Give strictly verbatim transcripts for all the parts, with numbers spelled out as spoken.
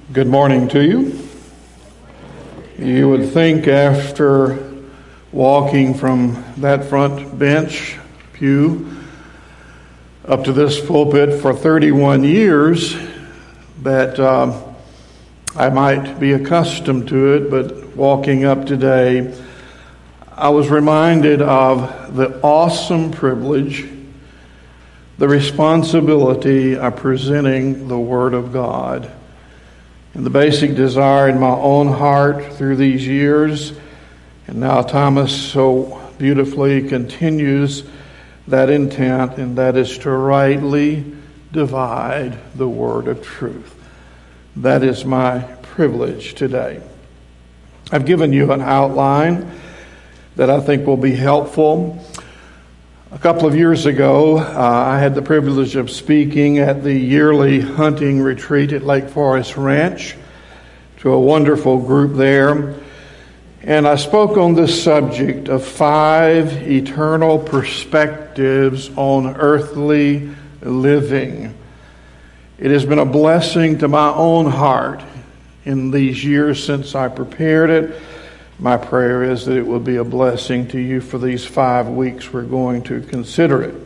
Good morning to you. You would think after walking from that front bench, pew, up to this pulpit for thirty-one years that uh, I might be accustomed to it, but walking up today, I was reminded of the awesome privilege, the responsibility of presenting the Word of God. And the basic desire in my own heart through these years, and now Thomas so beautifully continues that intent, and that is to rightly divide the word of truth. That is my privilege today. I've given you an outline that I think will be helpful. A couple of years ago, uh, I had the privilege of speaking at the yearly hunting retreat at Lake Forest Ranch to a wonderful group there. And I spoke on this subject of five eternal perspectives on earthly living. It has been a blessing to my own heart in these years since I prepared it. My prayer is that it will be a blessing to you for these five weeks we're going to consider it.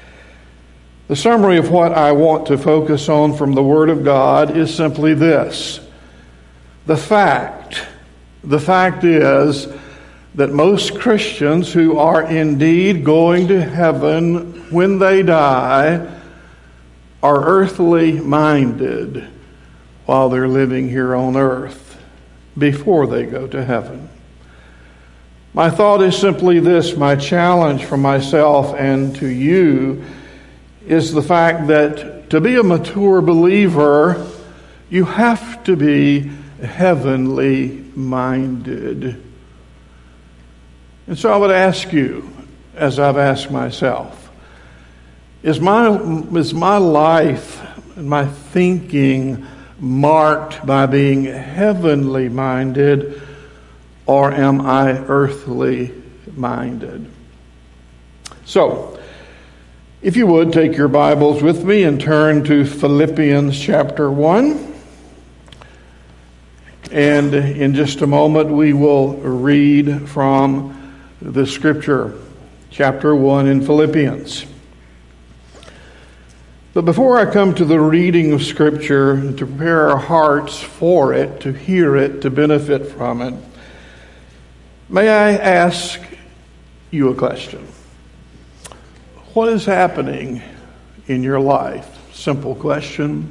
The summary of what I want to focus on from the Word of God is simply this. The fact, the fact is that most Christians who are indeed going to heaven when they die are earthly minded while they're living here on earth before they go to heaven. My thought is simply this, my challenge for myself and to you is the fact that to be a mature believer, you have to be heavenly minded. And so I would ask you, as I've asked myself, is my, is my life and my thinking marked by being heavenly minded, or am I earthly minded? So, if you would, take your Bibles with me and turn to Philippians chapter one. And in just a moment, we will read from the scripture, chapter one in Philippians. But before I come to the reading of scripture, to prepare our hearts for it, to hear it, to benefit from it, may I ask you a question? What is happening in your life? Simple question.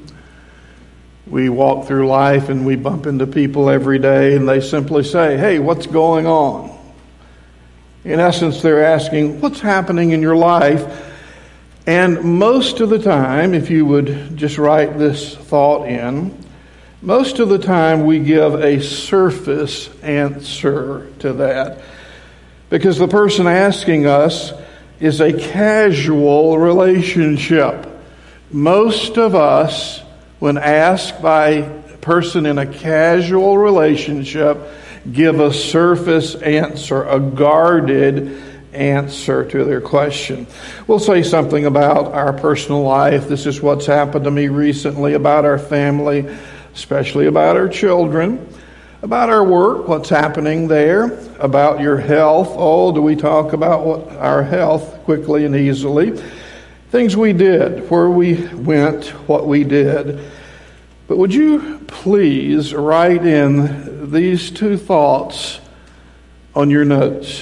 We walk through life and we bump into people every day and they simply say, hey, what's going on? In essence, they're asking, what's happening in your life? And most of the time, if you would just write this thought in, most of the time we give a surface answer to that because the person asking us is a casual relationship. Most of us, when asked by a person in a casual relationship, give a surface answer, a guarded answer to their question. We'll say something about our personal life. This is what's happened to me recently, about our family, especially about our children, about our work, what's happening there, about your health. Oh, do we talk about what our health quickly and easily? Things we did, where we went, what we did. But would you please write in these two thoughts on your notes?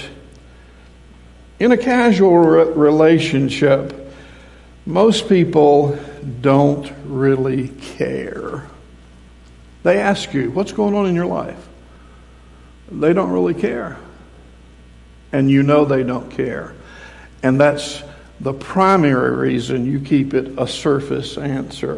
In a casual re- relationship, most people don't really care. They ask you, what's going on in your life? They don't really care. And you know they don't care. And that's the primary reason you keep it a surface answer.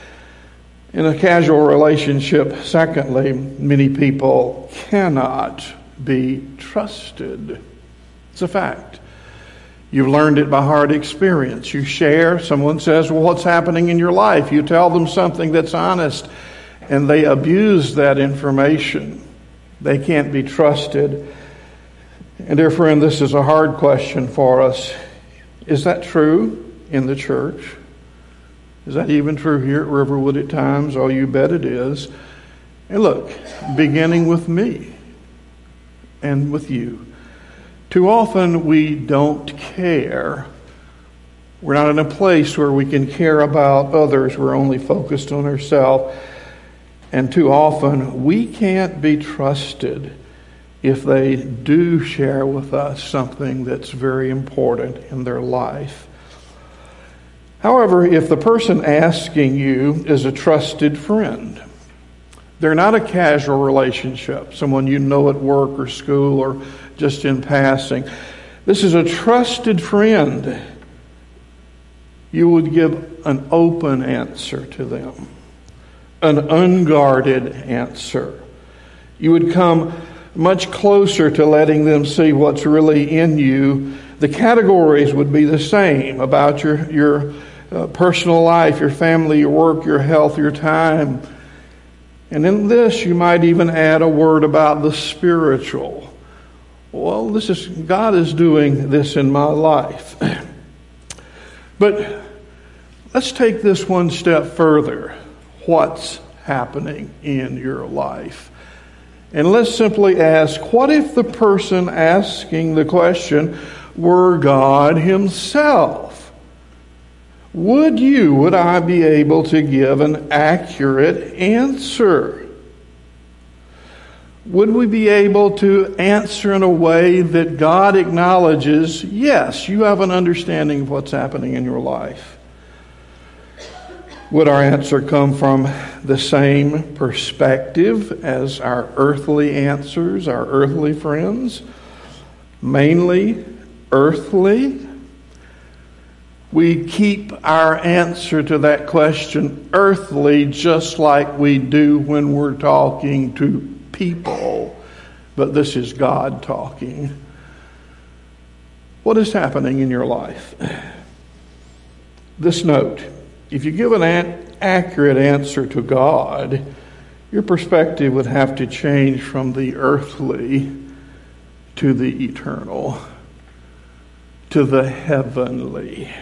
In a casual relationship, secondly, many people cannot be trusted. It's a fact. You've learned it by hard experience. You share, someone says, well, what's happening in your life? You tell them something that's honest, and they abuse that information. They can't be trusted. And dear friend, this is a hard question for us. Is that true in the church? Is that even true here at Riverwood at times? Oh, you bet it is. And look, beginning with me and with you, too often we don't care. We're not in a place where we can care about others. We're only focused on ourselves. And too often we can't be trusted if they do share with us something that's very important in their life. However, if the person asking you is a trusted friend, they're not a casual relationship, someone you know at work or school or just in passing. This is a trusted friend. You would give an open answer to them, an unguarded answer. You would come much closer to letting them see what's really in you. The categories would be the same about your, your uh, personal life, your family, your work, your health, your time. And in this, you might even add a word about the spiritual. Well, this is God is doing this in my life. But let's take this one step further. What's happening in your life? And let's simply ask, what if the person asking the question were God Himself? Would you, would I be able to give an accurate answer? Would we be able to answer in a way that God acknowledges, yes, you have an understanding of what's happening in your life? Would our answer come from the same perspective as our earthly answers, our earthly friends? Mainly earthly? We keep our answer to that question earthly, just like we do when we're talking to people. But this is God talking. What is happening in your life? This note, if you give an accurate answer to God, your perspective would have to change from the earthly to the eternal, to the heavenly.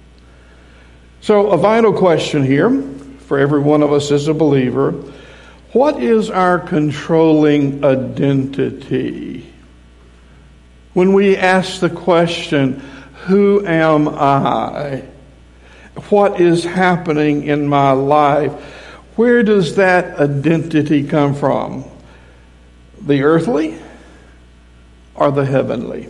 So a vital question here for every one of us as a believer: what is our controlling identity? When we ask the question, who am I? What is happening in my life? Where does that identity come from? The earthly or the heavenly?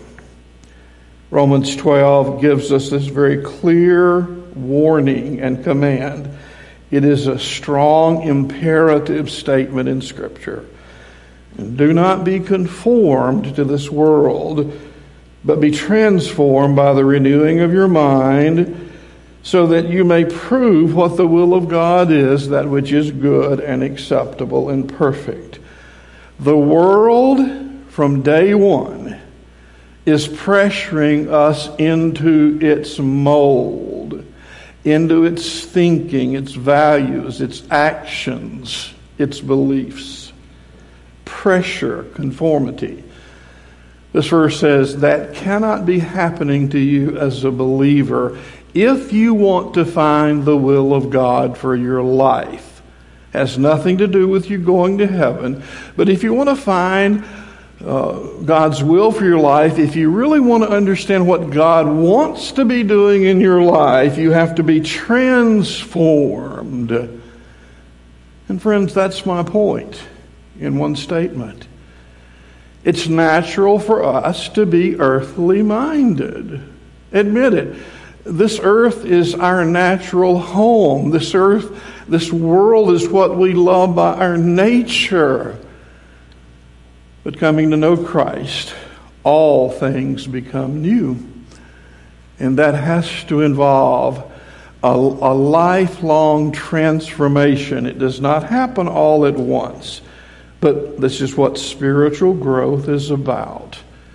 Romans twelve gives us this very clear warning and command. It is a strong imperative statement in Scripture. Do not be conformed to this world, but be transformed by the renewing of your mind, so that you may prove what the will of God is, that which is good and acceptable and perfect. The world, from day one, is pressuring us into its mold, into its thinking, its values, its actions, its beliefs. Pressure, conformity. This verse says that cannot be happening to you as a believer if you want to find the will of God for your life. It has nothing to do with you going to heaven. But if you want to find uh, God's will for your life, if you really want to understand what God wants to be doing in your life, you have to be transformed. And friends, that's my point in one statement. It's natural for us to be earthly minded. Admit it. This earth is our natural home. This earth, this world is what we love by our nature. But coming to know Christ, all things become new. And that has to involve a, a lifelong transformation. It does not happen all at once. But this is what spiritual growth is about.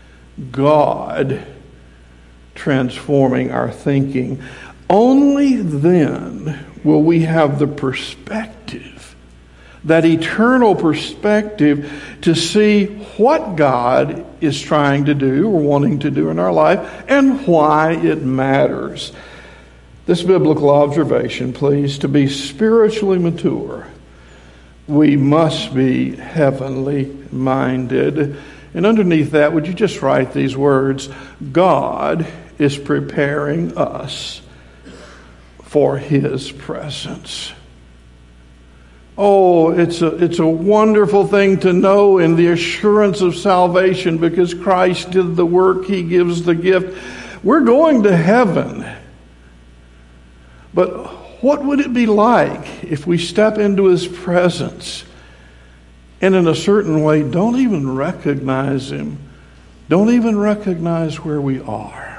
God transforming our thinking. Only then will we have the perspective, that eternal perspective, to see what God is trying to do or wanting to do in our life and why it matters. This biblical observation, please, to be spiritually mature, we must be heavenly minded. And underneath that, would you just write these words? God is preparing us for His presence. Oh, it's a, it's a wonderful thing to know in the assurance of salvation, because Christ did the work, He gives the gift. We're going to heaven. But what would it be like if we step into His presence and in a certain way don't even recognize Him, don't even recognize where we are?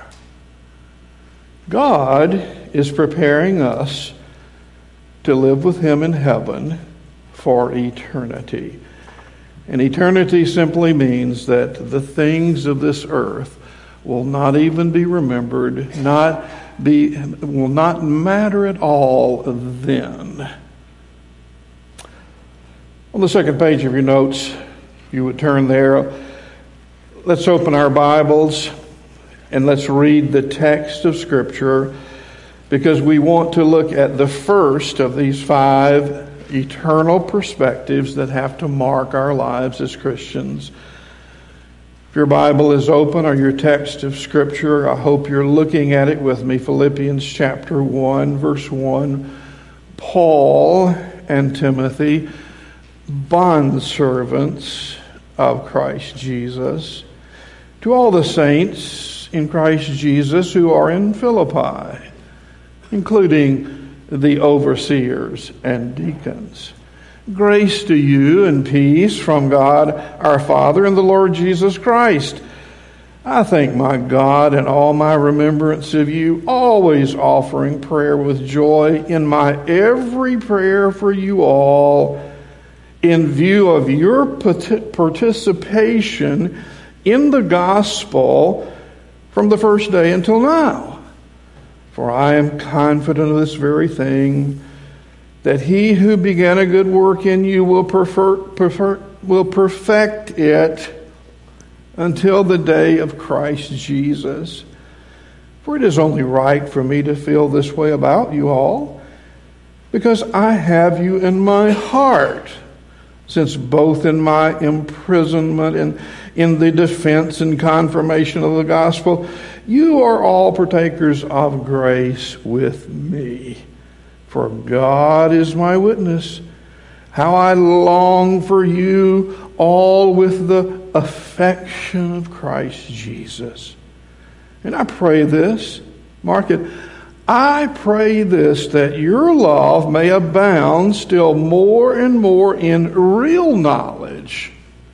God is preparing us to live with Him in heaven for eternity. And eternity simply means that the things of this earth will not even be remembered, not be, will not matter at all then. On the second page of your notes, you would turn there. Let's open our Bibles and let's read the text of Scripture, because we want to look at the first of these five eternal perspectives that have to mark our lives as Christians. If your Bible is open or your text of Scripture, I hope you're looking at it with me. Philippians chapter one, verse one. Paul and Timothy, bondservants of Christ Jesus, to all the saints in Christ Jesus who are in Philippi, including the overseers and deacons. Grace to you and peace from God our Father and the Lord Jesus Christ. I thank my God in all my remembrance of you, always offering prayer with joy in my every prayer for you all, in view of your participation in the gospel from the first day until now. For I am confident of this very thing, that He who began a good work in you will, prefer, prefer, will perfect it until the day of Christ Jesus. For it is only right for me to feel this way about you all, because I have you in my heart, since both in my imprisonment and in the defense and confirmation of the gospel, you are all partakers of grace with me. For God is my witness, how I long for you all with the affection of Christ Jesus. And I pray this, mark it, I pray this, that your love may abound still more and more in real knowledge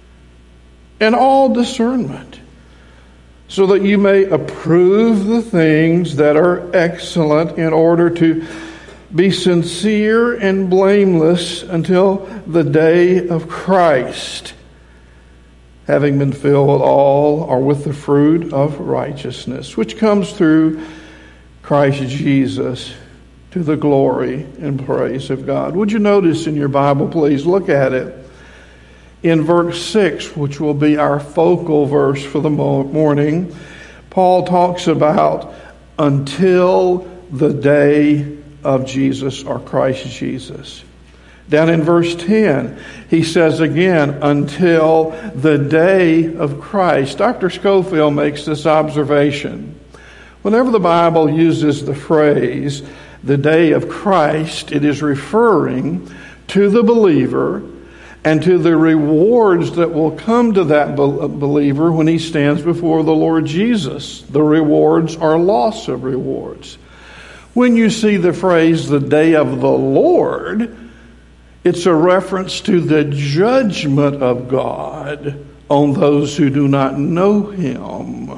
and all discernment, so that you may approve the things that are excellent, in order to be sincere and blameless until the day of Christ, having been filled with all or with the fruit of righteousness, which comes through Christ Jesus, to the glory and praise of God. Would you notice in your Bible, please, look at it. In verse six, which will be our focal verse for the morning, Paul talks about until the day of Jesus, or Christ Jesus. Down in verse ten, he says again, until the day of Christ. Doctor Scofield makes this observation. Whenever the Bible uses the phrase, the day of Christ, it is referring to the believer and to the rewards that will come to that believer when he stands before the Lord Jesus. The rewards are loss of rewards. When you see the phrase, the day of the Lord, it's a reference to the judgment of God on those who do not know Him.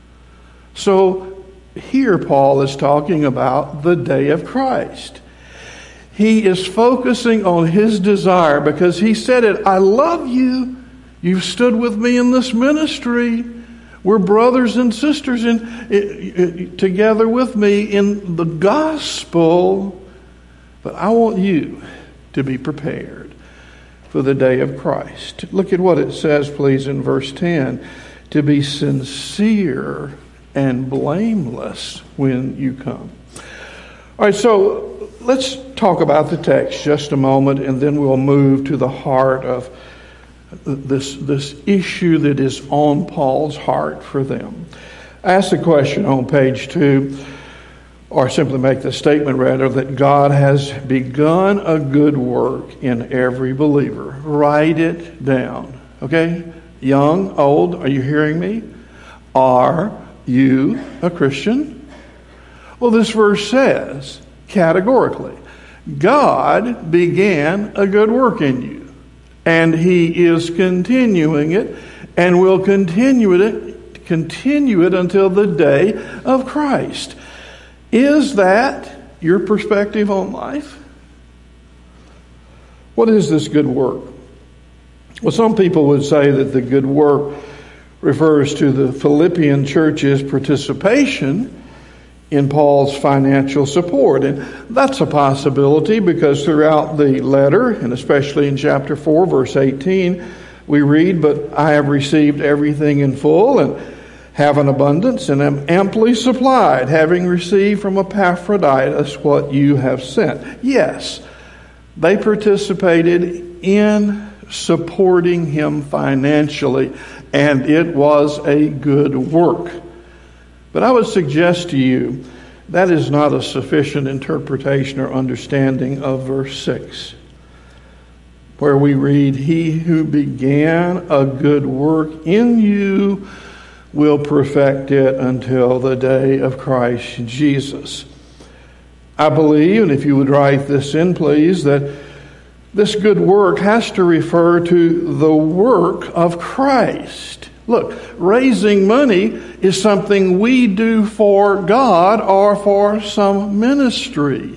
So here Paul is talking about the day of Christ. He is focusing on his desire, because he said it, I love you. You've stood with me in this ministry. We're brothers and sisters in, in, together with me in the gospel. But I want you to be prepared for the day of Christ. Look at what it says, please, in verse ten. To be sincere and blameless when you come. All right, so let's talk about the text just a moment, and then we'll move to the heart of this, this issue that is on Paul's heart for them. Ask the question on page two, or simply make the statement rather, that God has begun a good work in every believer. Write it down. Okay? Young, old, are you hearing me? Are you a Christian? Well, this verse says, categorically, God began a good work in you, and He is continuing it, and will continue it, continue it until the day of Christ. Is that your perspective on life? What is this good work? Well, some people would say that the good work refers to the Philippian church's participation in Paul's financial support. And that's a possibility because throughout the letter, and especially in chapter four, verse eighteen, we read, "But I have received everything in full and have an abundance and am amply supplied, having received from Epaphroditus what you have sent." Yes, they participated in supporting him financially, and it was a good work. But I would suggest to you that is not a sufficient interpretation or understanding of verse six, where we read, "He who began a good work in you will perfect it until the day of Christ Jesus." I believe, and if you would write this in, please, that this good work has to refer to the work of Christ. Look, raising money is something we do for God or for some ministry.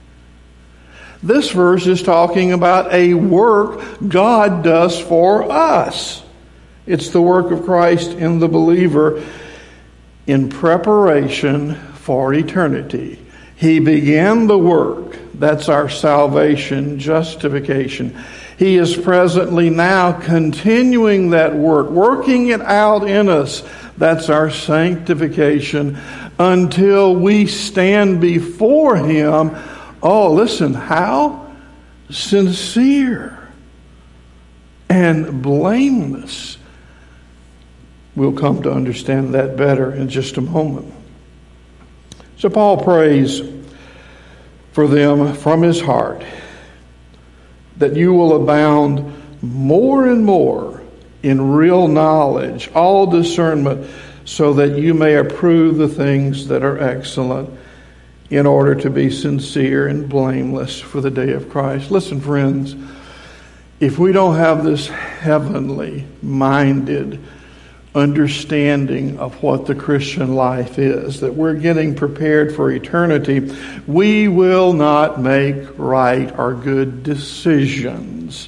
This verse is talking about a work God does for us. It's the work of Christ in the believer in preparation for eternity. He began the work. That's our salvation, justification. He is presently now continuing that work, working it out in us. That's our sanctification until we stand before Him. Oh, listen, how? Sincere and blameless. We'll come to understand that better in just a moment. So Paul prays for them from his heart that you will abound more and more in real knowledge, all discernment, so that you may approve the things that are excellent, in order to be sincere and blameless for the day of Christ. Listen, friends, if we don't have this heavenly minded understanding of what the Christian life is, that we're getting prepared for eternity, we will not make right or good decisions.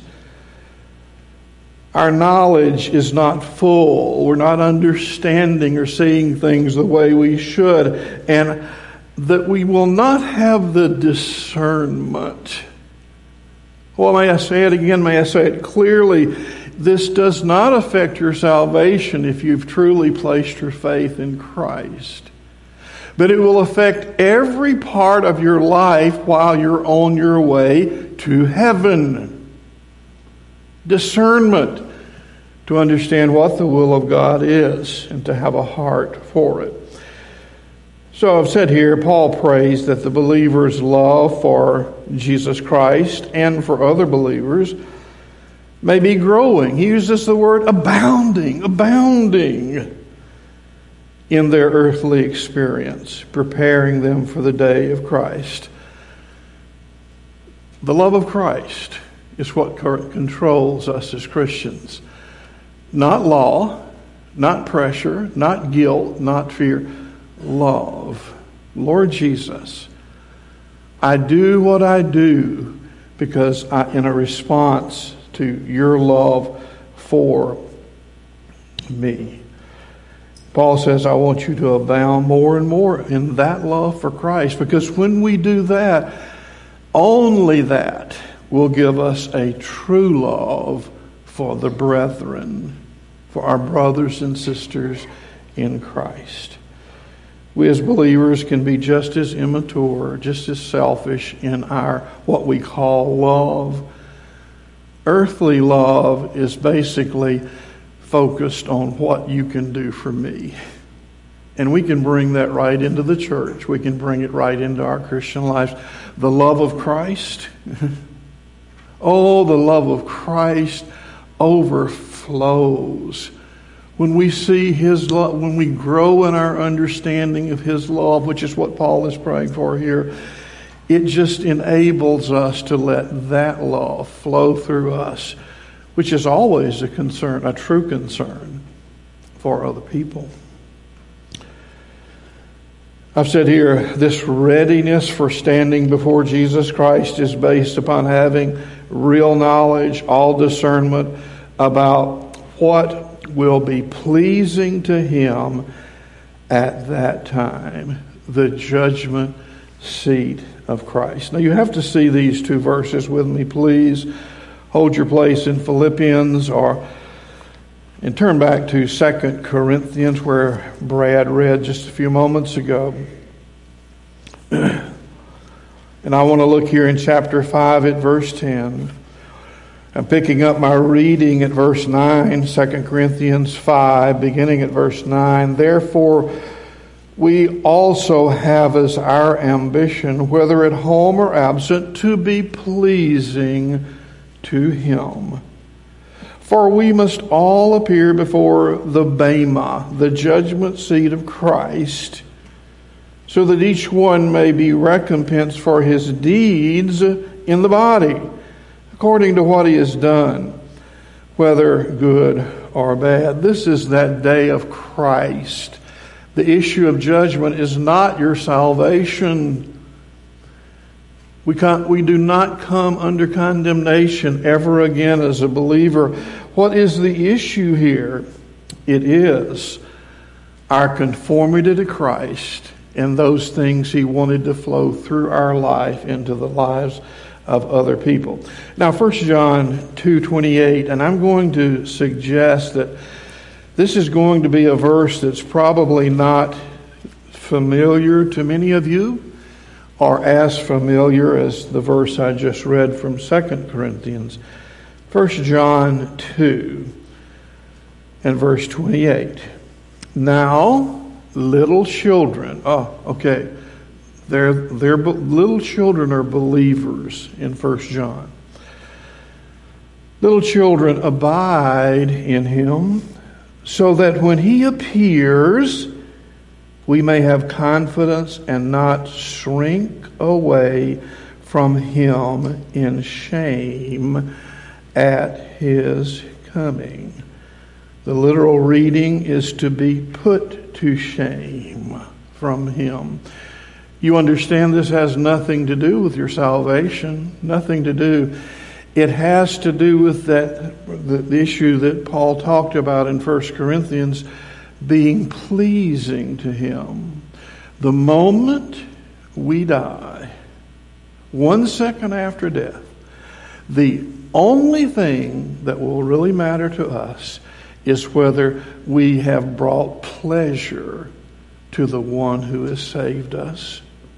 Our knowledge is not full. We're not understanding or seeing things the way we should, and that we will not have the discernment. Well, may I say it again? May I say it clearly? This does not affect your salvation if you've truly placed your faith in Christ. But it will affect every part of your life while you're on your way to heaven. Discernment to understand what the will of God is and to have a heart for it. So I've said here, Paul prays that the believer's love for Jesus Christ and for other believers may be growing. He uses the word abounding, abounding in their earthly experience, preparing them for the day of Christ. The love of Christ is what controls us as Christians. Not law, not pressure, not guilt, not fear. Love. Lord Jesus, I do what I do because I, in a response to your love for me. Paul says, I want you to abound more and more in that love for Christ, because when we do that, only that will give us a true love for the brethren, for our brothers and sisters in Christ. We as believers can be just as immature, just as selfish in our what we call love. Earthly love is basically focused on what you can do for me. And we can bring that right into the church. We can bring it right into our Christian lives. The love of Christ. Oh, the love of Christ overflows. When we see His love, when we grow in our understanding of His love, which is what Paul is praying for here, it just enables us to let that love flow through us, which is always a concern, a true concern for other people. I've said here, this readiness for standing before Jesus Christ is based upon having real knowledge, all discernment about what will be pleasing to Him at that time, the judgment seat of Christ. Now you have to see these two verses with me, please. Hold your place in Philippians or and turn back to Second Corinthians where Brad read just a few moments ago. And I want to look here in chapter five at verse ten. I'm picking up my reading at verse nine, Second Corinthians five, beginning at verse nine. Therefore, we also have as our ambition, whether at home or absent, to be pleasing to Him. For we must all appear before the Bema, the judgment seat of Christ, so that each one may be recompensed for his deeds in the body, according to what he has done, whether good or bad. This is that day of Christ. The issue of judgment is not your salvation. We can't, we do not come under condemnation ever again as a believer. What is the issue here? It is our conformity to Christ and those things He wanted to flow through our life into the lives of other people. Now, First John two twenty-eight, and I'm going to suggest that this is going to be a verse that's probably not familiar to many of you, or as familiar as the verse I just read from Second Corinthians. First John two and verse twenty-eight. Now, little children, oh, okay, they're, they're, little children are believers in First John. Little children, abide in Him, so that when He appears, we may have confidence and not shrink away from Him in shame at His coming. The literal reading is to be put to shame from Him. You understand this has nothing to do with your salvation, nothing to do. It has to do with that the, the issue that Paul talked about in First Corinthians, being pleasing to Him. The moment we die, one second after death, the only thing that will really matter to us is whether we have brought pleasure to the one who has saved us.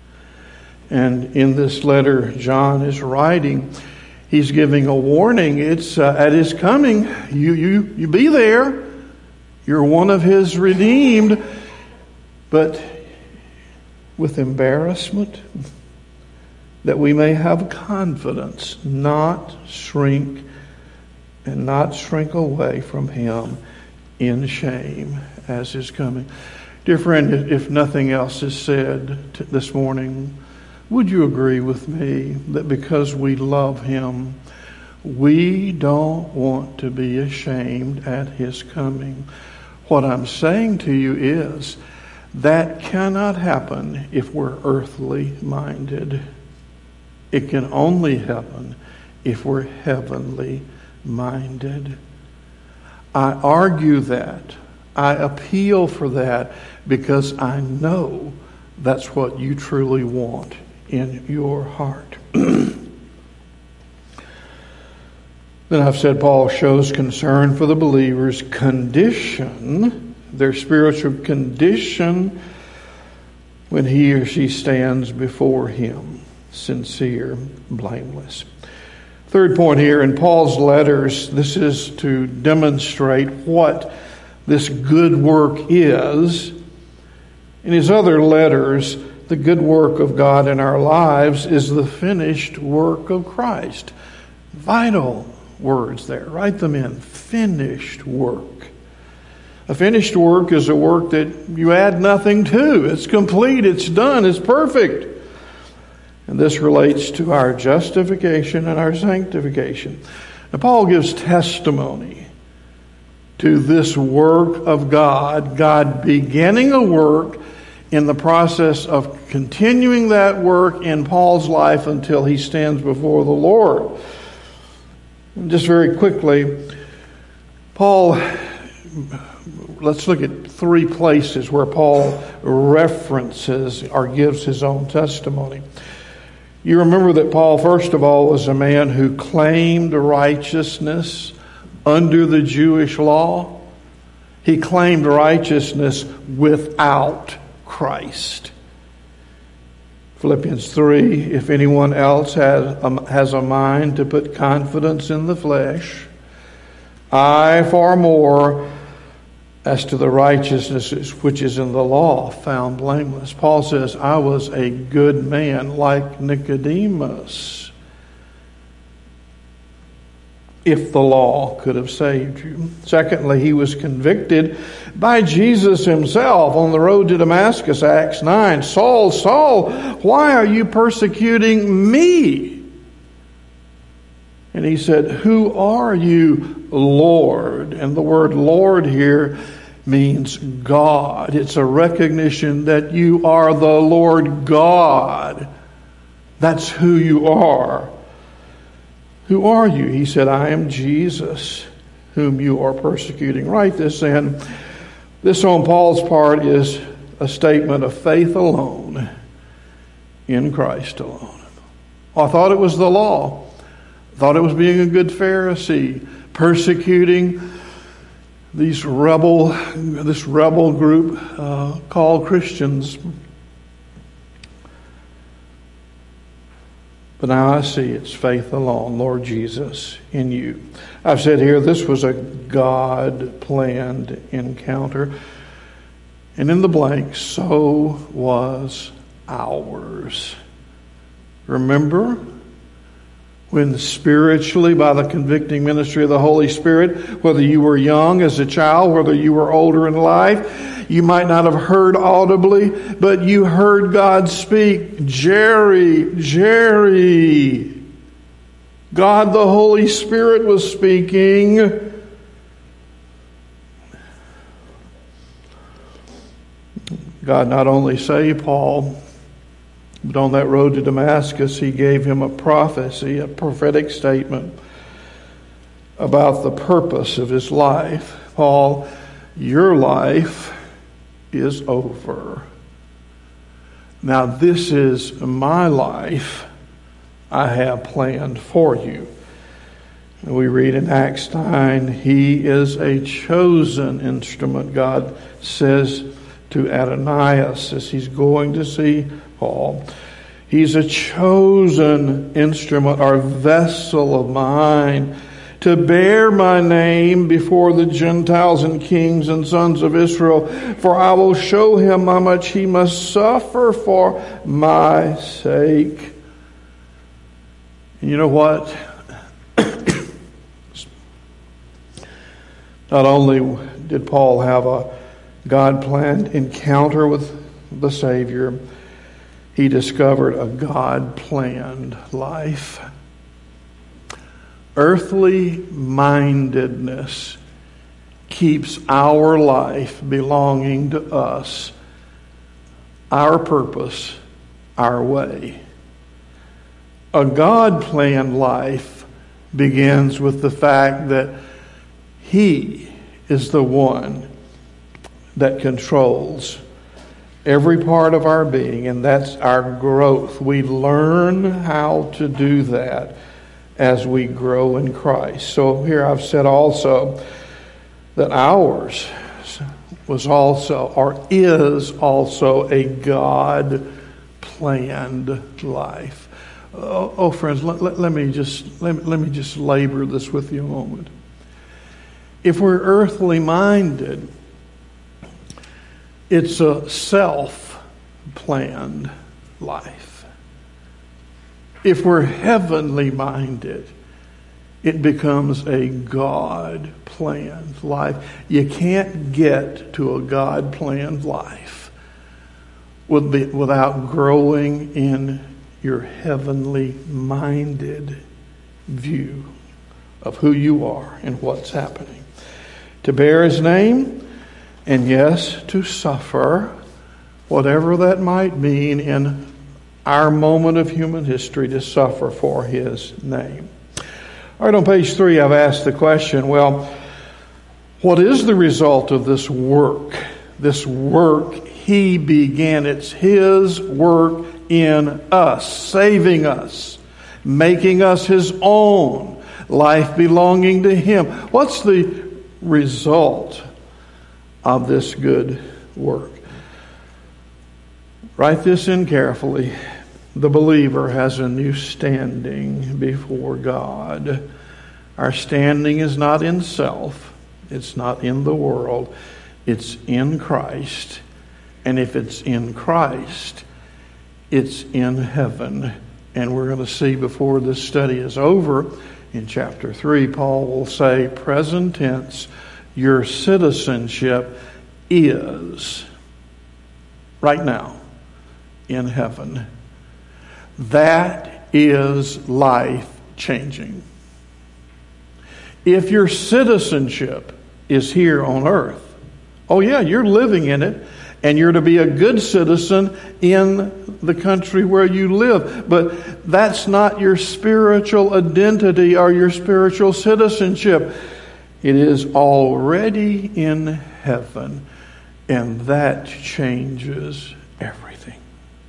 And in this letter John is writing, he's giving a warning. It's uh, at His coming. You, you, you be there. You're one of His redeemed, but with embarrassment, that we may have confidence, not shrink and not shrink away from Him in shame as His coming. Dear friend, if nothing else is said this morning, would you agree with me that because we love Him, we don't want to be ashamed at His coming? What I'm saying to you is that cannot happen if we're earthly minded. It can only happen if we're heavenly minded. I argue that. I appeal for that because I know that's what you truly want in your heart. Then I've said Paul shows concern for the believer's condition, their spiritual condition, when he or she stands before him, sincere, blameless. Third point here, in Paul's letters, this is to demonstrate what this good work is. In his other letters, the good work of God in our lives is the finished work of Christ. Vital words there. Write them in. Finished work. A finished work is a work that you add nothing to. It's complete. It's done. It's perfect. And this relates to our justification and our sanctification. Now, Paul gives testimony to this work of God, God beginning a work in the process of continuing that work in Paul's life until he stands before the Lord. And just very quickly, Paul, let's look at three places where Paul references or gives his own testimony. You remember that Paul, first of all, was a man who claimed righteousness under the Jewish law. He claimed righteousness without Christ. Philippians three, if anyone else has a, has a mind to put confidence in the flesh, I far more as to the righteousness which is in the law, found blameless. Paul says, I was a good man like Nicodemus, if the law could have saved you. Secondly, he was convicted by Jesus himself on the road to Damascus, Acts nine. Saul, Saul, why are you persecuting me? And he said, who are you, Lord? And the word Lord here means God. It's a recognition that you are the Lord God. That's who you are. Who are you? He said, I am Jesus, whom you are persecuting. Write this in. This on Paul's part is a statement of faith alone in Christ alone. I thought it was the law. I thought it was being a good Pharisee, persecuting these rebel, this rebel group uh, called Christians. But now I see it's faith alone, Lord Jesus, in you. I've said here this was a God-planned encounter. And in the blank, so was ours. Remember when spiritually, by the convicting ministry of the Holy Spirit, whether you were young as a child, whether you were older in life, you might not have heard audibly, but you heard God speak, Jerry, Jerry. God the Holy Spirit was speaking. God not only saved Paul, but on that road to Damascus, he gave him a prophecy, a prophetic statement about the purpose of his life. Paul, your life is over. Now this is my life I have planned for you. And we read in Acts nine, he is a chosen instrument, God says to Ananias as he's going to see Paul. He's a chosen instrument or vessel of mine to bear my name before the Gentiles and kings and sons of Israel. For I will show him how much he must suffer for my sake. And you know what? Not only did Paul have a God-planned encounter with the Savior, he discovered a God-planned life. Earthly mindedness keeps our life belonging to us, our purpose, our way. A God-planned life begins with the fact that He is the one that controls every part of our being, and that's our growth. We learn how to do that as we grow in Christ. So here I've said also that ours, was also, or is also, a God-planned life. Oh, oh friends, let, let, let me just let, let me just labor this with you a moment. If we're earthly minded, it's a self-planned life. If we're heavenly minded, it becomes a God-planned life. You can't get to a God-planned life with the, without growing in your heavenly minded view of who you are and what's happening. To bear His name, and yes, to suffer, whatever that might mean in our moment of human history, to suffer for His name. All right, on page three, I've asked the question, well, what is the result of this work? This work He began. It's His work in us, saving us, making us His own, life belonging to Him. What's the result of this good work? Write this in carefully. The believer has a new standing before God. Our standing is not in self. It's not in the world. It's in Christ. And if it's in Christ, it's in heaven. And we're going to see before this study is over, in chapter three, Paul will say, present tense, your citizenship is, right now, in heaven. That is life-changing. If your citizenship is here on earth, oh yeah, you're living in it, and you're to be a good citizen in the country where you live. But that's not your spiritual identity or your spiritual citizenship. It is already in heaven, and that changes everything.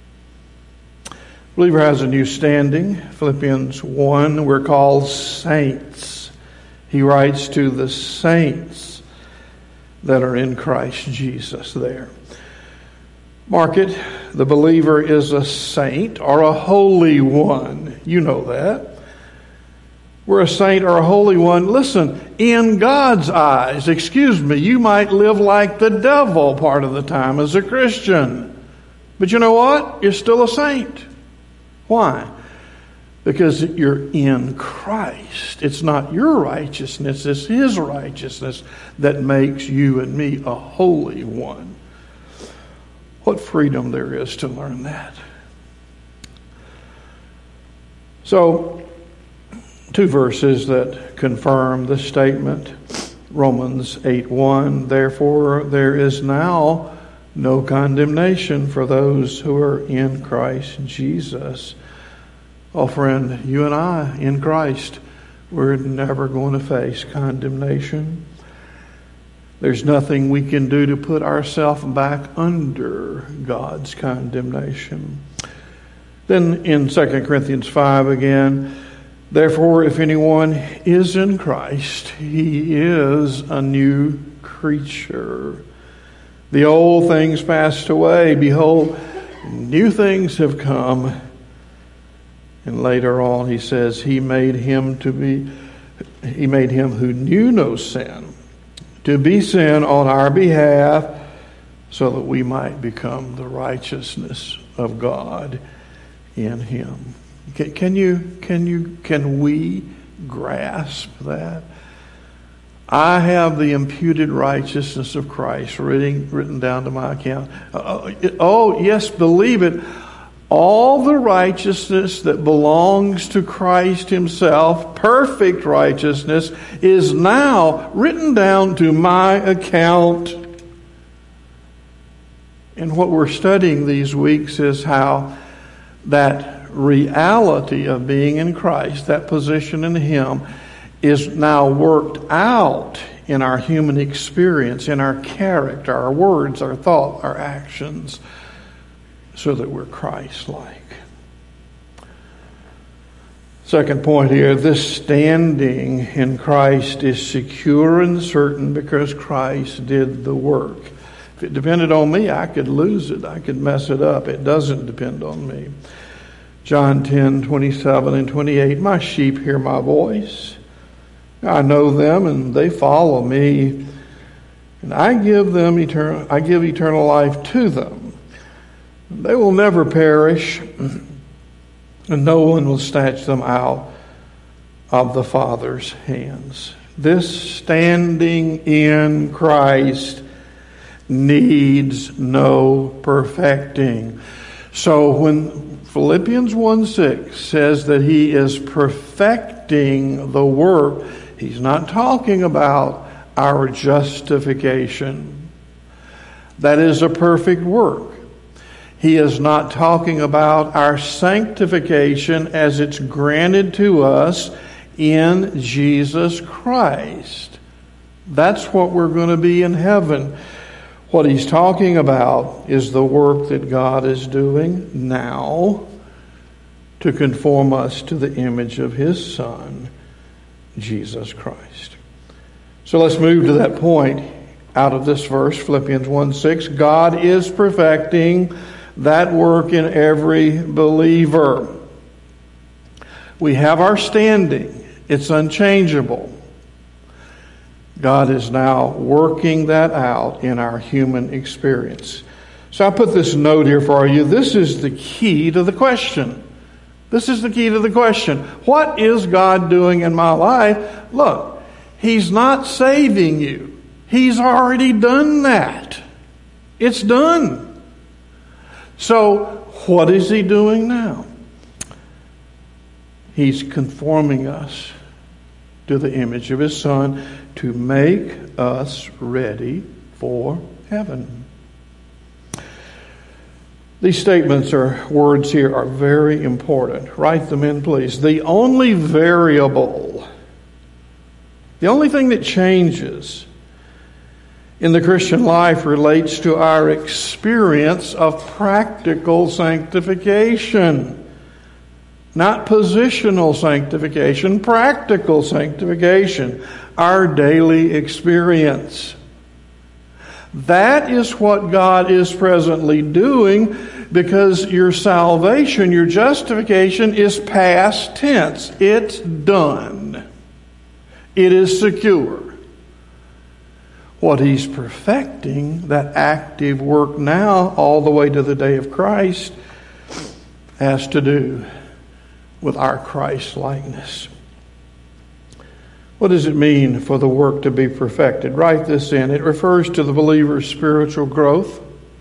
The believer has a new standing. Philippians one, we're called saints. He writes to the saints that are in Christ Jesus there. Mark it, the believer is a saint or a holy one. You know that. We're a saint or a holy one. Listen, in God's eyes, excuse me, you might live like the devil part of the time as a Christian. But you know what? You're still a saint. Why? Because you're in Christ. It's not your righteousness, it's His righteousness that makes you and me a holy one. What freedom there is to learn that. So, two verses that confirm this statement. Romans eight one, therefore there is now no condemnation for those who are in Christ Jesus. Oh friend, you and I in Christ, we're never going to face condemnation. There's nothing we can do to put ourselves back under God's condemnation. Then in Second Corinthians five again, therefore if anyone is in Christ, he is a new creature. The old things passed away. Behold, new things have come. And later on he says, he made him to be, he made him who knew no sin to be sin on our behalf, so that we might become the righteousness of God in Him. Can, can you, can you, can we grasp that? I have the imputed righteousness of Christ written, written down to my account. Uh, oh, yes, believe it. All the righteousness that belongs to Christ Himself, perfect righteousness, is now written down to my account. And what we're studying these weeks is how that reality of being in Christ, that position in Him, is now worked out in our human experience, in our character, our words, our thought, our actions, so that we're Christ-like. Second point here, this standing in Christ is secure and certain because Christ did the work. If it depended on me, I could lose it. I could mess it up. It doesn't depend on me. John ten, twenty-seven and twenty-eight, my sheep hear my voice. I know them and they follow me. And I give them eternal, I give eternal life to them. They will never perish, and no one will snatch them out of the Father's hands. This standing in Christ needs no perfecting. So when Philippians one six says that he is perfecting the work, he's not talking about our justification. That is a perfect work. He is not talking about our sanctification as it's granted to us in Jesus Christ. That's what we're going to be in heaven. What he's talking about is the work that God is doing now to conform us to the image of his Son, Jesus Christ. So let's move to that point out of this verse, Philippians one six. God is perfecting that work in every believer. We have our standing. It's unchangeable. God is now working that out in our human experience. So I put this note here for you. This is the key to the question. This is the key to the question. What is God doing in my life? Look, he's not saving you. He's already done that. It's done. So what is he doing now? He's conforming us to the image of his Son to make us ready for heaven. These statements or words here are very important. Write them in, please. The only variable, the only thing that changes in the Christian life relates to our experience of practical sanctification. Not positional sanctification, practical sanctification. Our daily experience. That is what God is presently doing, because your salvation, your justification is past tense. It's done. It is secure. What he's perfecting, that active work now, all the way to the day of Christ, has to do with our Christ-likeness. What does it mean for the work to be perfected? Write this in. It refers to the believer's spiritual growth.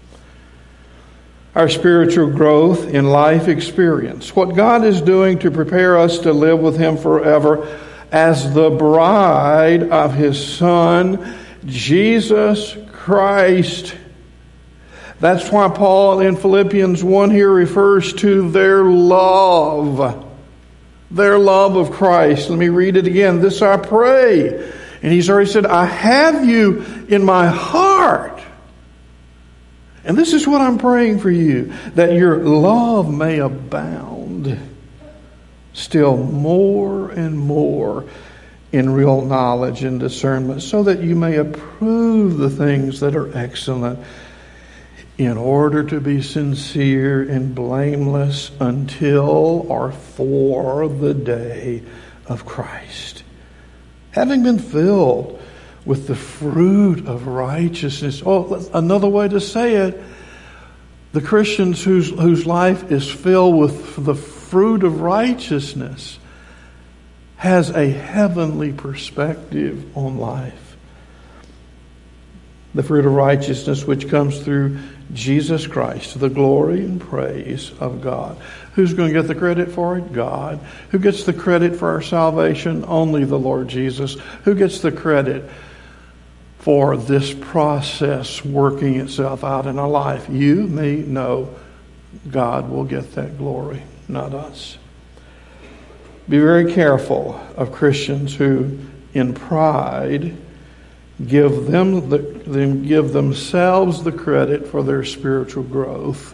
Our spiritual growth in life experience. What God is doing to prepare us to live with him forever as the bride of his Son, Jesus Christ. That's why Paul in Philippians one here refers to their love. Their love of Christ. Let me read it again. This I pray. And he's already said, I have you in my heart. And this is what I'm praying for you. That your love may abound still more and more in real knowledge and discernment, so that you may approve the things that are excellent, in order to be sincere and blameless until or for the day of Christ. Having been filled with the fruit of righteousness. Oh, another way to say it, the Christians whose, whose life is filled with the fruit of righteousness has a heavenly perspective on life. The fruit of righteousness which comes through Jesus Christ, to the glory and praise of God. Who's going to get the credit for it? God. Who gets the credit for our salvation? Only the Lord Jesus. Who gets the credit for this process working itself out in our life? You, me, no. God will get that glory, not us. Be very careful of Christians who, in pride, give them the, them give themselves the credit for their spiritual growth.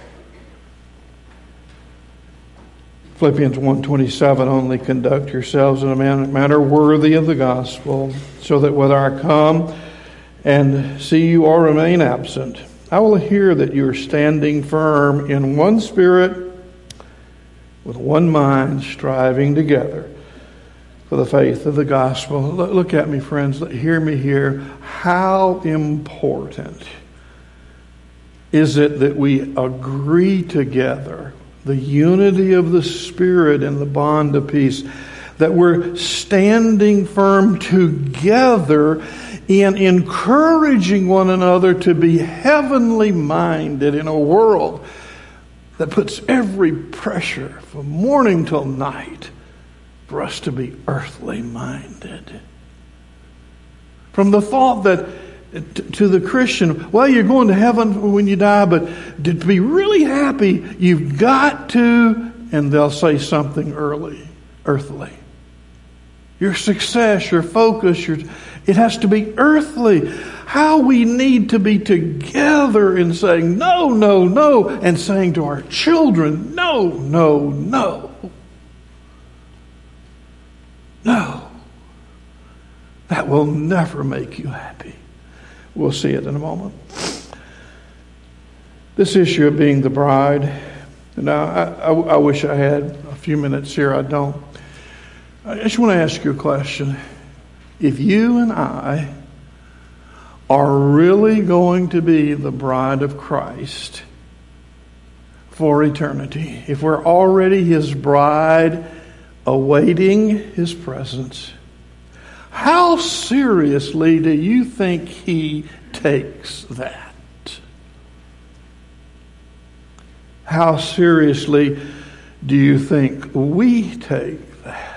Philippians one twenty-seven, only conduct yourselves in a manner worthy of the gospel, so that whether I come and see you or remain absent, I will hear that you are standing firm in one spirit, with one mind, striving together for the faith of the gospel. Look at me, friends. Hear me here. How important is it that we agree together, the unity of the Spirit and the bond of peace, that we're standing firm together in encouraging one another to be heavenly minded in a world that puts every pressure from morning till night for us to be earthly minded. From the thought that to the Christian, well, you're going to heaven when you die, but to be really happy, you've got to, and they'll say something early, earthly. Your success, your focus, your, it has to be earthly. How we need to be together in saying no, no, no, and saying to our children, no, no, no. No. That will never make you happy. We'll see it in a moment. This issue of being the bride. Now, I, I, I wish I had a few minutes here. I don't. I just want to ask you a question. If you and I are really going to be the bride of Christ for eternity, if we're already His bride awaiting His presence, how seriously do you think He takes that? How seriously do you think we take that?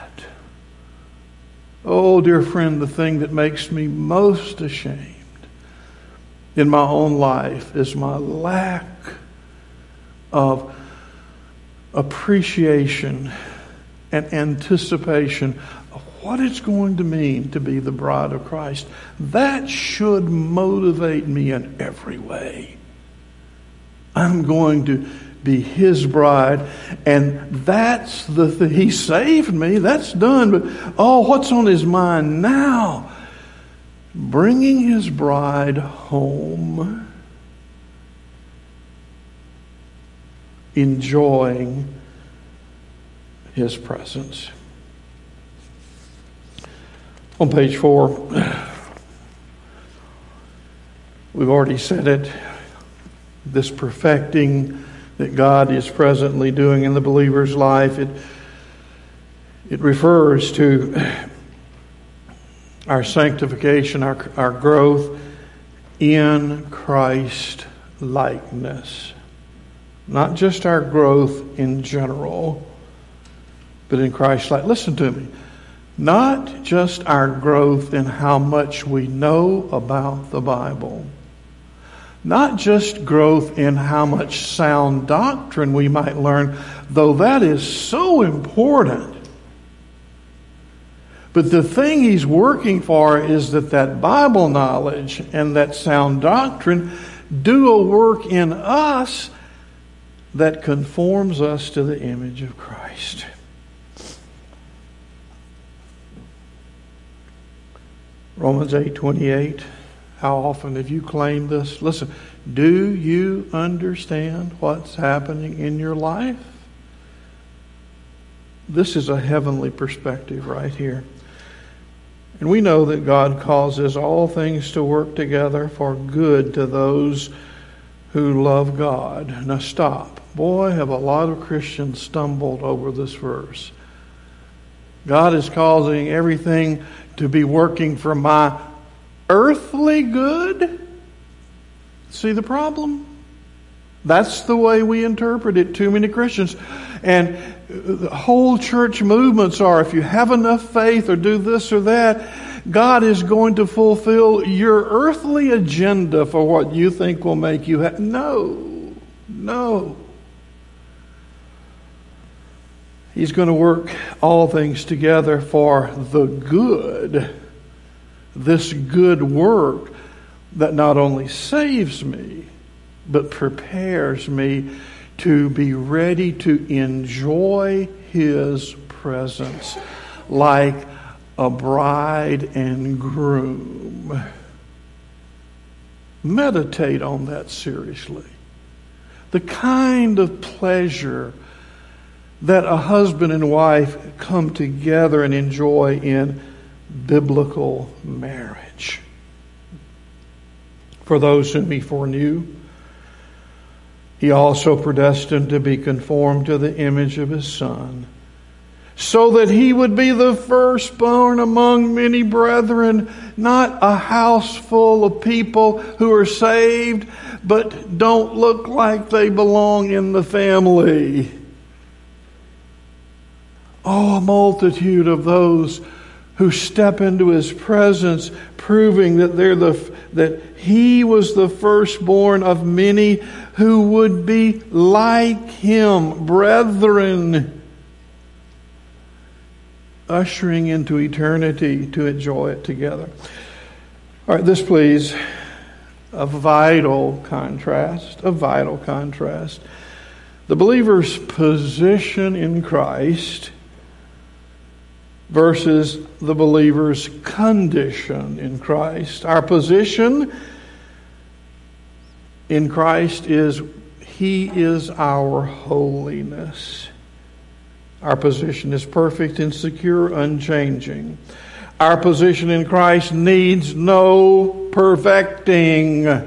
Oh, dear friend, the thing that makes me most ashamed in my own life is my lack of appreciation and anticipation of what it's going to mean to be the bride of Christ. That should motivate me in every way. I'm going to be His bride, and that's the thing. He saved me, that's done, but oh, what's on His mind now? Bringing His bride home, enjoying His presence. On page four, we've already said it, this perfecting that God is presently doing in the believer's life, it, it refers to our sanctification, our, our growth in Christ likeness. Not just our growth in general, but in Christ likeness. Listen to me. Not just our growth in how much we know about the Bible. Not just growth in how much sound doctrine we might learn, though that is so important. But the thing He's working for is that that Bible knowledge and that sound doctrine do a work in us that conforms us to the image of Christ. Romans eight twenty-eight. How often have you claimed this? Listen, do you understand what's happening in your life? This is a heavenly perspective right here. And we know that God causes all things to work together for good to those who love God. Now stop. Boy, have a lot of Christians stumbled over this verse. God is causing everything to be working for my earthly good? See the problem? That's the way we interpret it, too many Christians. And the whole church movements are, if you have enough faith or do this or that, God is going to fulfill your earthly agenda for what you think will make you happy. No, no. He's going to work all things together for the good. This good work that not only saves me, but prepares me to be ready to enjoy His presence like a bride and groom. Meditate on that seriously. The kind of pleasure that a husband and wife come together and enjoy in biblical marriage. For those whom He foreknew, He also predestined to be conformed to the image of His Son, so that He would be the firstborn among many brethren, not a house full of people who are saved, but don't look like they belong in the family. Oh, a multitude of those who step into His presence, proving that they're the that He was the firstborn of many who would be like Him, brethren, ushering into eternity to enjoy it together. All right, this, please, a vital contrast, a vital contrast. The believer's position in Christ versus the believer's condition in Christ. Our position in Christ is He is our holiness. Our position is perfect and secure, unchanging. Our position in Christ needs no perfecting. The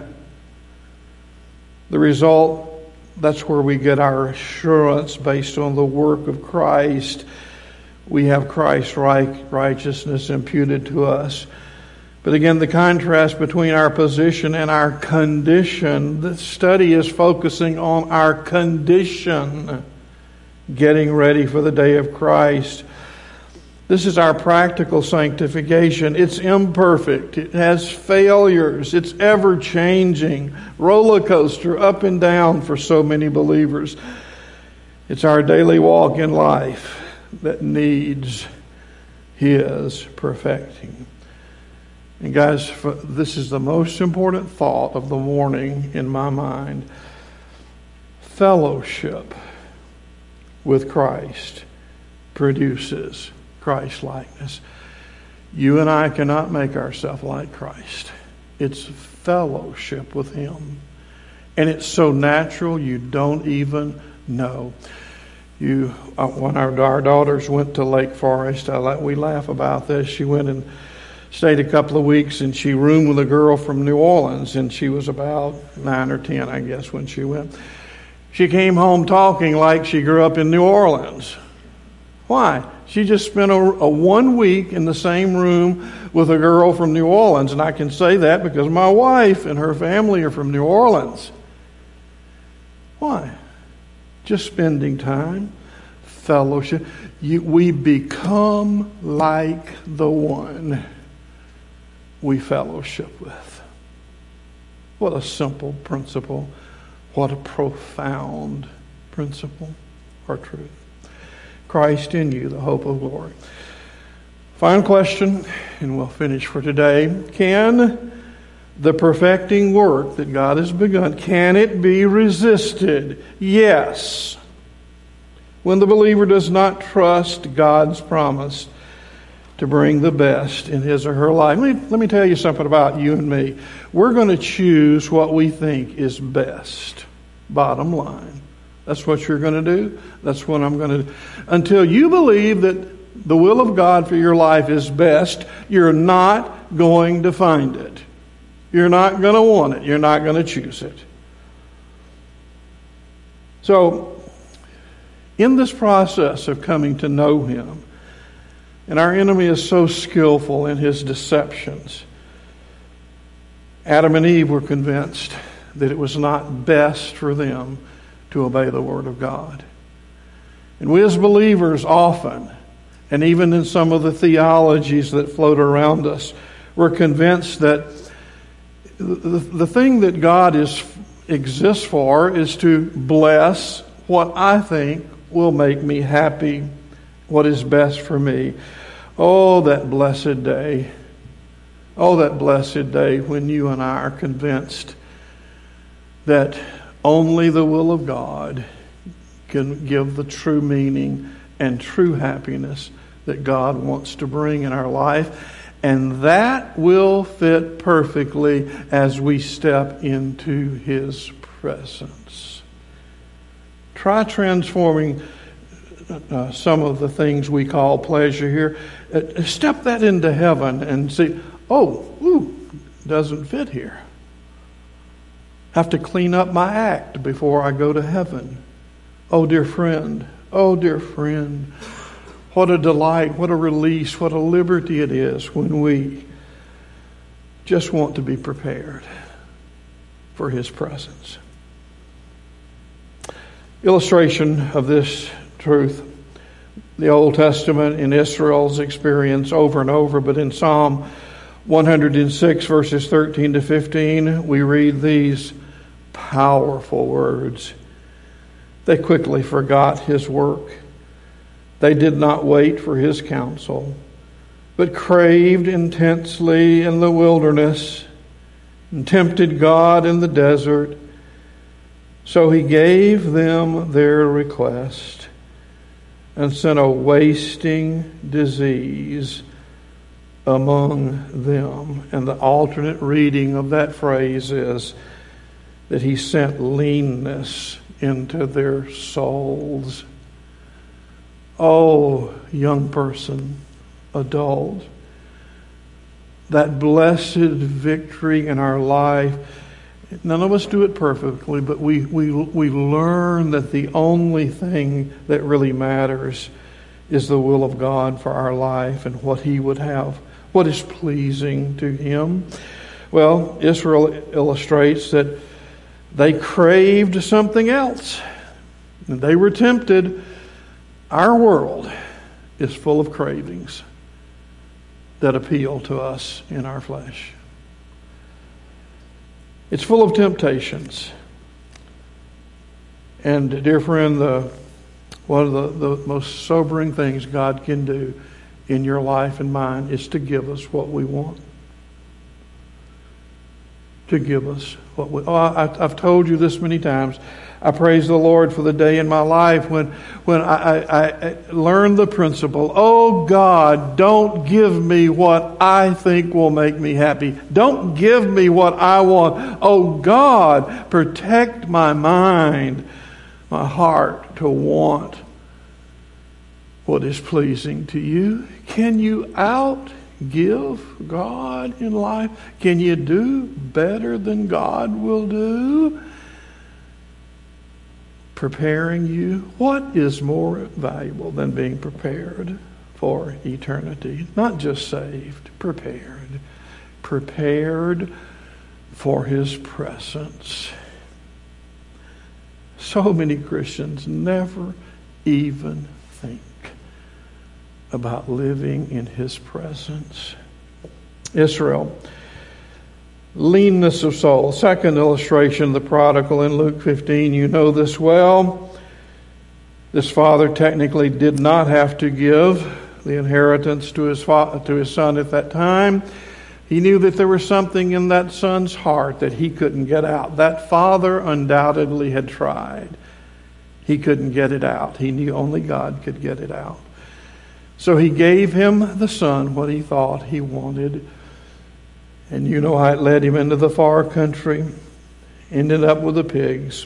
result, that's where we get our assurance based on the work of Christ. We have Christ's righteousness imputed to us. But again, the contrast between our position and our condition, the study is focusing on our condition, getting ready for the day of Christ. This is our practical sanctification. It's imperfect. It has failures. It's ever-changing. Roller coaster, up and down for so many believers. It's our daily walk in life that needs His perfecting. And guys, this is the most important thought of the morning in my mind. Fellowship with Christ produces Christ-likeness. You and I cannot make ourselves like Christ. It's fellowship with Him. And it's so natural you don't even know. You, uh, when our, our daughters went to Lake Forest, I like, we laugh about this. She went and stayed a couple of weeks, and she roomed with a girl from New Orleans, and she was about nine or ten, I guess, when she went. She came home talking like she grew up in New Orleans. Why? She just spent a, a one week in the same room with a girl from New Orleans, and I can say that because my wife and her family are from New Orleans. Why? Just spending time, fellowship. You, we become like the one we fellowship with. What a simple principle. What a profound principle or truth. Christ in you, the hope of glory. Final question, and we'll finish for today. Can the perfecting work that God has begun, can it be resisted? Yes. When the believer does not trust God's promise to bring the best in his or her life. Let me, let me tell you something about you and me. We're going to choose what we think is best. Bottom line. That's what you're going to do. That's what I'm going to do. Until you believe that the will of God for your life is best, you're not going to find it. You're not going to want it. You're not going to choose it. So, in this process of coming to know Him, and our enemy is so skillful in his deceptions, Adam and Eve were convinced that it was not best for them to obey the Word of God. And we as believers often, and even in some of the theologies that float around us, we're convinced that the, the thing that God is exists for is to bless what I think will make me happy, what is best for me. Oh, that blessed day. Oh, that blessed day when you and I are convinced that only the will of God can give the true meaning and true happiness that God wants to bring in our life. And that will fit perfectly as we step into His presence. Try transforming uh, some of the things we call pleasure here. Uh, step that into heaven and see, oh, ooh, doesn't fit here. Have to clean up my act before I go to heaven. Oh, dear friend, oh, dear friend, what a delight, what a release, what a liberty it is when we just want to be prepared for His presence. Illustration of this truth, the Old Testament in Israel's experience over and over, but in Psalm one hundred six, verses thirteen to fifteen, we read these powerful words. They quickly forgot His work. They did not wait for His counsel, but craved intensely in the wilderness and tempted God in the desert. So He gave them their request and sent a wasting disease among them. And the alternate reading of that phrase is that He sent leanness into their souls. Oh, young person, adult, that blessed victory in our life. None of us do it perfectly, but we, we, we learn that the only thing that really matters is the will of God for our life and what He would have, what is pleasing to Him. Well, Israel illustrates that they craved something else. And they were tempted. Our world is full of cravings that appeal to us in our flesh. It's full of temptations. And dear friend, the, one of the, the most sobering things God can do in your life and mine is to give us what we want. To give us what we... Oh, I, I've told you this many times. I praise the Lord for the day in my life when, when I, I, I learned the principle, oh God, don't give me what I think will make me happy. Don't give me what I want. Oh God, protect my mind, my heart to want what is pleasing to you. Can you outgive God in life? Can you do better than God will do? Preparing you. What is more valuable than being prepared for eternity? Not just saved, prepared. Prepared for His presence. So many Christians never even think about living in His presence. Israel. Leanness of soul. Second illustration, the prodigal in Luke fifteen. You know this well. This father technically did not have to give the inheritance to his fa- to his son at that time. He knew that there was something in that son's heart that he couldn't get out. That father undoubtedly had tried. He couldn't get it out. He knew only God could get it out. So He gave him the son what he thought he wanted. And you know how it led him into the far country. Ended up with the pigs.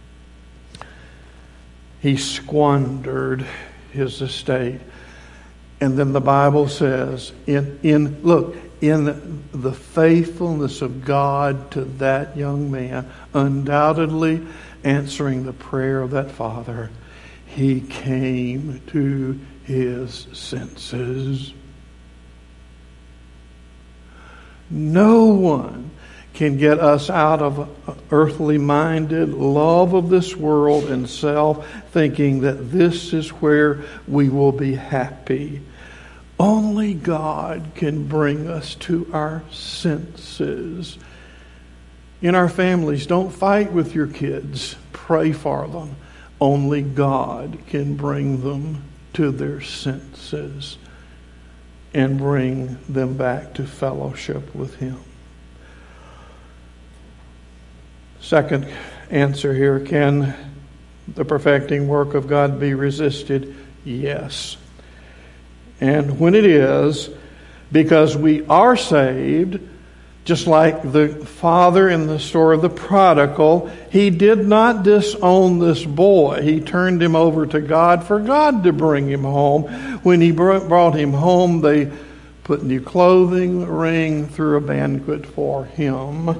He squandered his estate. And then the Bible says, in, in look, in the faithfulness of God to that young man, undoubtedly answering the prayer of that father, he came to his senses. No one can get us out of earthly minded love of this world and self, thinking that this is where we will be happy. Only God can bring us to our senses. In our families, don't fight with your kids. Pray for them. Only God can bring them to their senses and bring them back to fellowship with Him. Second answer here, can the perfecting work of God be resisted? Yes. And when it is, because we are saved, just like the father in the story of the prodigal. He did not disown this boy. He turned him over to God for God to bring him home. When he brought him home, they put new clothing, ring, threw a banquet for him.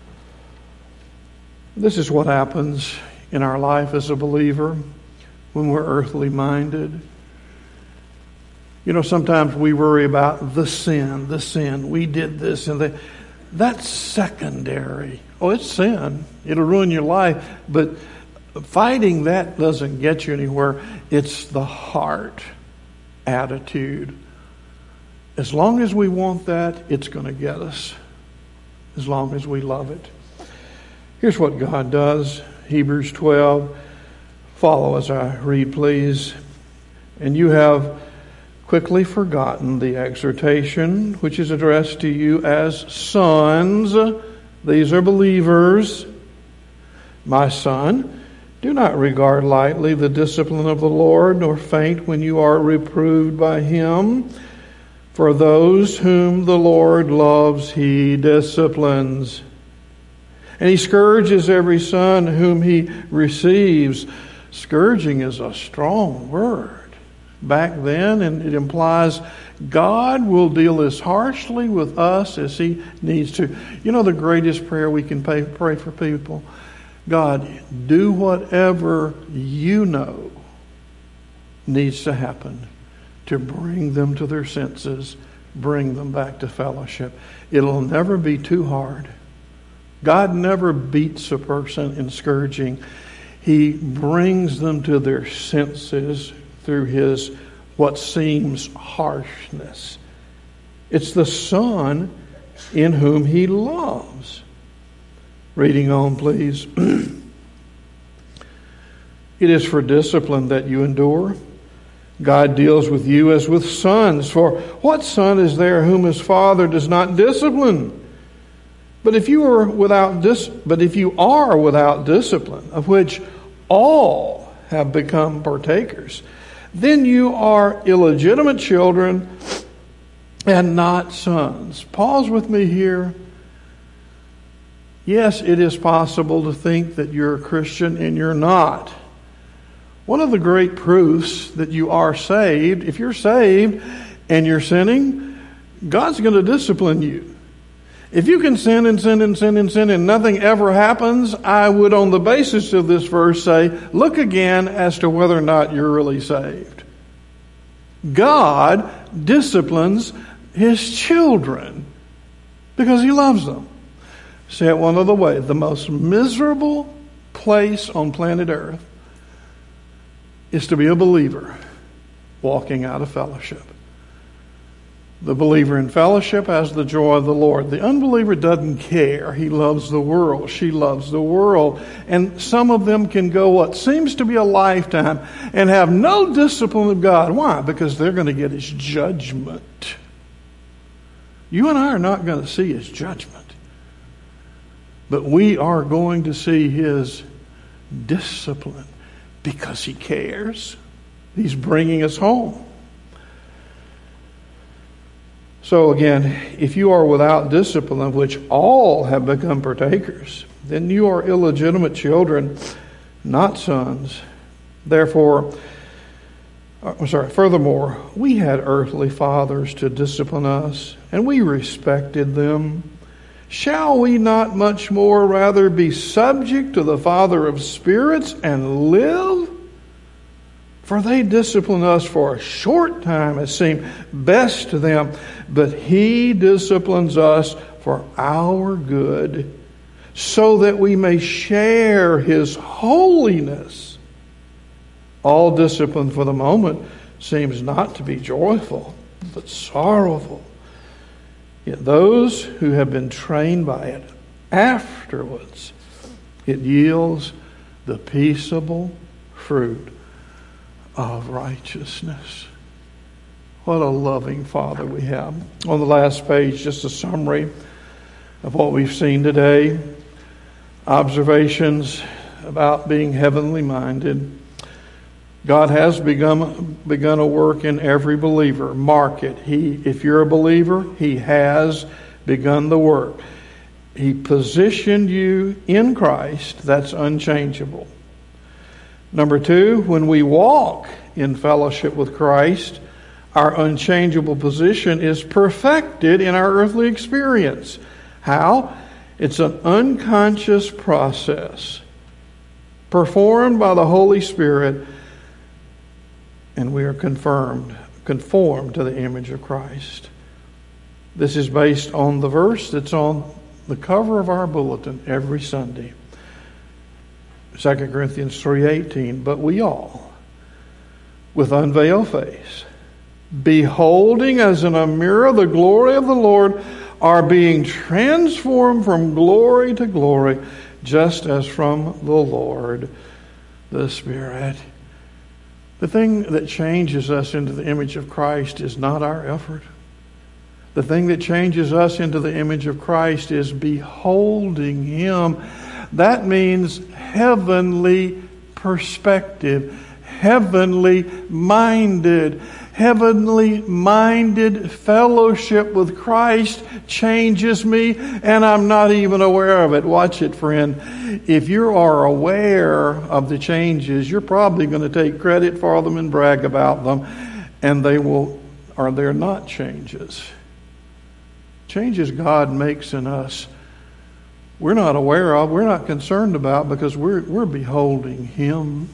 This is what happens in our life as a believer when we're earthly minded. You know, sometimes we worry about the sin, the sin. We did this and that. That's secondary. Oh, it's sin. It'll ruin your life. But fighting that doesn't get you anywhere. It's the heart attitude. As long as we want that, it's going to get us. As long as we love it. Here's what God does. Hebrews twelve. Follow as I read, please. And you have quickly forgotten the exhortation which is addressed to you as sons. These are believers. My son, do not regard lightly the discipline of the Lord, nor faint when you are reproved by him. For those whom the Lord loves, he disciplines. And he scourges every son whom he receives. Scourging is a strong word back then, and it implies God will deal as harshly with us as he needs to. You know the greatest prayer we can pay, pray for people? God, do whatever you know needs to happen to bring them to their senses, bring them back to fellowship. It'll never be too hard. God never beats a person in scourging. He brings them to their senses through his what seems harshness. It's the Son in whom he loves. Reading on, please. It is for discipline that you endure. God deals with you as with sons. For what son is there whom his father does not discipline? But if you are without dis- but if you are without discipline, of which all have become partakers, then you are illegitimate children and not sons. Pause with me here. Yes, it is possible to think that you're a Christian and you're not. One of the great proofs that you are saved, if you're saved and you're sinning, God's going to discipline you. If you can sin and sin and sin and sin and nothing ever happens, I would, on the basis of this verse, say, look again as to whether or not you're really saved. God disciplines his children because he loves them. Say it one other way. The most miserable place on planet Earth is to be a believer walking out of fellowship. The believer in fellowship has the joy of the Lord. The unbeliever doesn't care. He loves the world. She loves the world. And some of them can go what seems to be a lifetime and have no discipline of God. Why? Because they're going to get his judgment. You and I are not going to see his judgment. But we are going to see his discipline because he cares. He's bringing us home. So again, if you are without discipline, of which all have become partakers, then you are illegitimate children, not sons. Therefore, I'm sorry, furthermore, we had earthly fathers to discipline us, and we respected them. Shall we not much more rather be subject to the Father of spirits and live? For they discipline us for a short time, as seemed best to them, but he disciplines us for our good, so that we may share his holiness. All discipline for the moment seems not to be joyful, but sorrowful. Yet those who have been trained by it, afterwards, it yields the peaceable fruit of righteousness. What a loving Father we have. On the last page, just a summary of what we've seen today. Observations about being heavenly minded. God has begun begun a work in every believer. Mark it. He, if you're a believer, He has begun the work. He positioned you in Christ. That's unchangeable. Number two, when we walk in fellowship with Christ, our unchangeable position is perfected in our earthly experience. How? It's an unconscious process performed by the Holy Spirit, and we are confirmed, conformed to the image of Christ. This is based on the verse that's on the cover of our bulletin every Sunday. Second Corinthians three eighteen, but we all, with unveiled face, beholding as in a mirror the glory of the Lord, are being transformed from glory to glory, just as from the Lord, the Spirit. The thing that changes us into the image of Christ is not our effort. The thing that changes us into the image of Christ is beholding Him. That means heavenly perspective, heavenly minded. Heavenly minded fellowship with Christ changes me, and I'm not even aware of it. Watch it, friend. If you are aware of the changes, you're probably going to take credit for them and brag about them, and they will, or they're not changes. Changes God makes in us, we're not aware of, we're not concerned about, because we're we're beholding Him.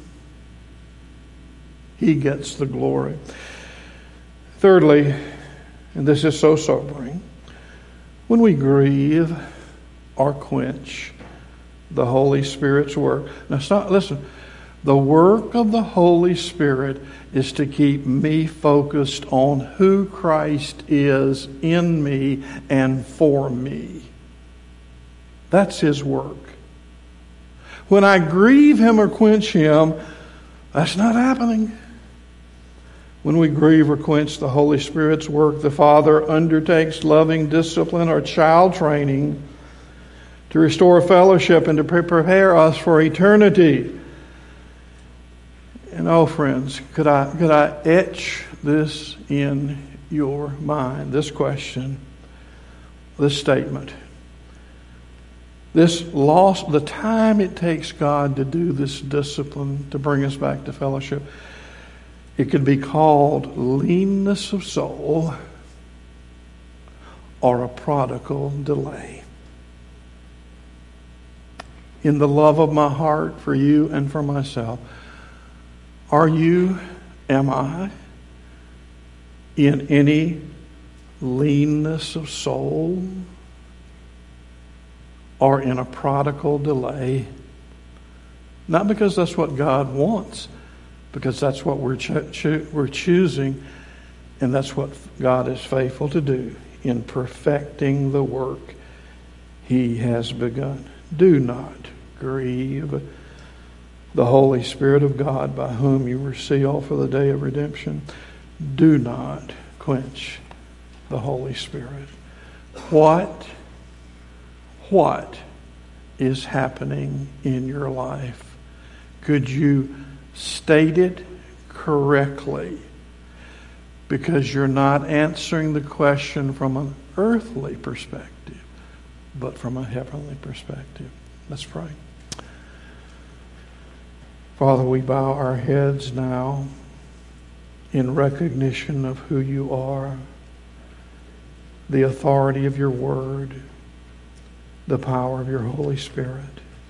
He gets the glory. Thirdly, and this is so sobering, when we grieve or quench the Holy Spirit's work. Now stop, listen. The work of the Holy Spirit is to keep me focused on who Christ is in me and for me. That's His work. When I grieve Him or quench Him, that's not happening. When we grieve or quench the Holy Spirit's work, the Father undertakes loving discipline or child training to restore fellowship and to prepare us for eternity. And oh, friends, could I could I etch this in your mind? This question, this statement, this loss, the time it takes God to do this discipline to bring us back to fellowship. It could be called leanness of soul or a prodigal delay. In the love of my heart for you and for myself, are you, am I, in any leanness of soul or in a prodigal delay? Not because that's what God wants, because that's what we're cho- cho- we're choosing, and that's what God is faithful to do in perfecting the work He has begun. Do not grieve the Holy Spirit of God, by whom you were sealed for the day of redemption. Do not quench the Holy Spirit. What, what is happening in your life? Could you state it correctly? Because you're not answering the question from an earthly perspective, but from a heavenly perspective. Let's pray. Father, we bow our heads now in recognition of who you are, the authority of your word, the power of your Holy Spirit.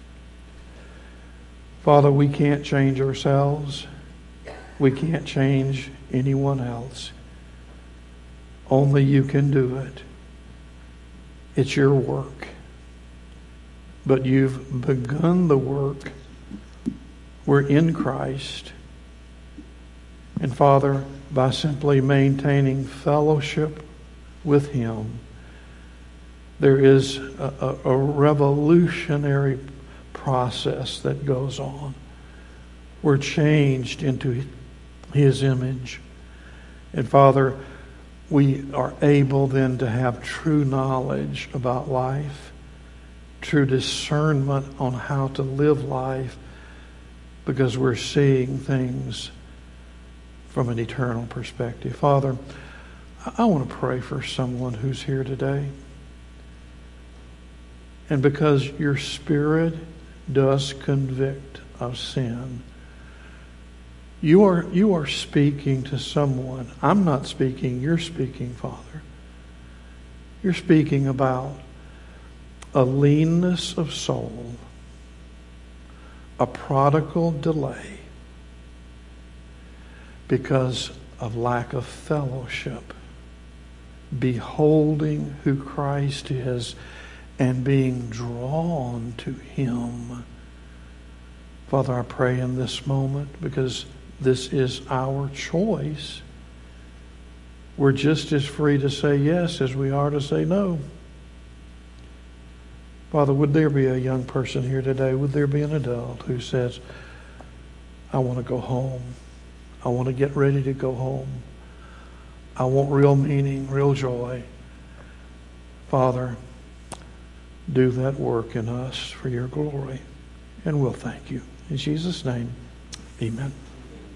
Father, we can't change ourselves. We can't change anyone else. Only you can do it. It's your work. But you've begun the work. We're in Christ. And Father, by simply maintaining fellowship with Him, there is a, a, a revolutionary process that goes on. We're changed into His image. And Father, we are able then to have true knowledge about life, true discernment on how to live life, because we're seeing things from an eternal perspective. Father, I want to pray for someone who's here today. And because your Spirit does convict of sin, you are, you are speaking to someone. I'm not speaking, you're speaking, Father. You're speaking about a leanness of soul, a prodigal delay because of lack of fellowship, beholding who Christ is and being drawn to Him. Father, I pray in this moment, because this is our choice, we're just as free to say yes as we are to say no. Father, would there be a young person here today, would there be an adult who says, I want to go home. I want to get ready to go home. I want real meaning, real joy. Father, do that work in us for your glory, and we'll thank you. In Jesus' name, amen.